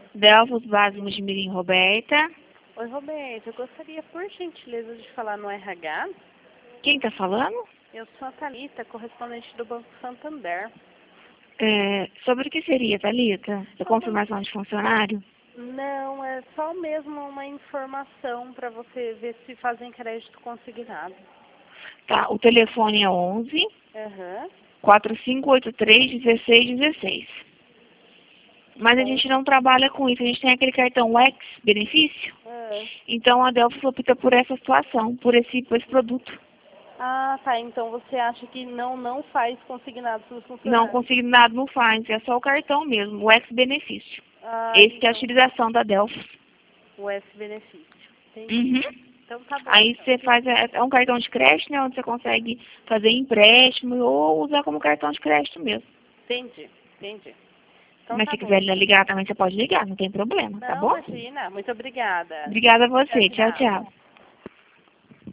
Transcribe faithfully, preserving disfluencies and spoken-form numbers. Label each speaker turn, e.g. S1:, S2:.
S1: Delfos Base Mojimirim, Roberta.
S2: Oi, Roberta. Eu gostaria, por gentileza, de falar no R H.
S1: Quem está falando?
S2: Eu sou a Thalita, correspondente do Banco Santander.
S1: É, sobre o que seria, Thalita? É confirmação de funcionário?
S2: Não, é só mesmo uma informação para você ver se fazem crédito consignado.
S1: Tá, o telefone é onze,
S2: Aham.
S1: quatro cinco oito três, dezesseis dezesseis. Mas a gente não trabalha com isso, a gente tem aquele cartão X, benefício.
S2: Ah.
S1: Então a Delfos opta por essa situação, por esse, por esse produto.
S2: Ah, tá. Então você acha que não, não faz consignado para os
S1: Não,
S2: funcionários?
S1: consignado não faz, é só o cartão mesmo, o X-benefício.
S2: Ah,
S1: Esse
S2: então,
S1: que é a utilização da Delfos.
S2: o S-benefício. Entendi.
S1: Uhum.
S2: Então tá bom.
S1: Aí
S2: Então.
S1: você faz, é é um cartão de crédito, né, onde você consegue fazer empréstimo ou usar como cartão de crédito mesmo.
S2: Entendi, entendi. Então
S1: Mas
S2: tá
S1: se
S2: bom.
S1: quiser ligar também, você pode ligar, não tem problema, tá
S2: Não,
S1: bom?
S2: imagina. Muito obrigada.
S1: Obrigada a
S2: Tchau,
S1: você, tchau,
S2: tchau.
S1: tchau.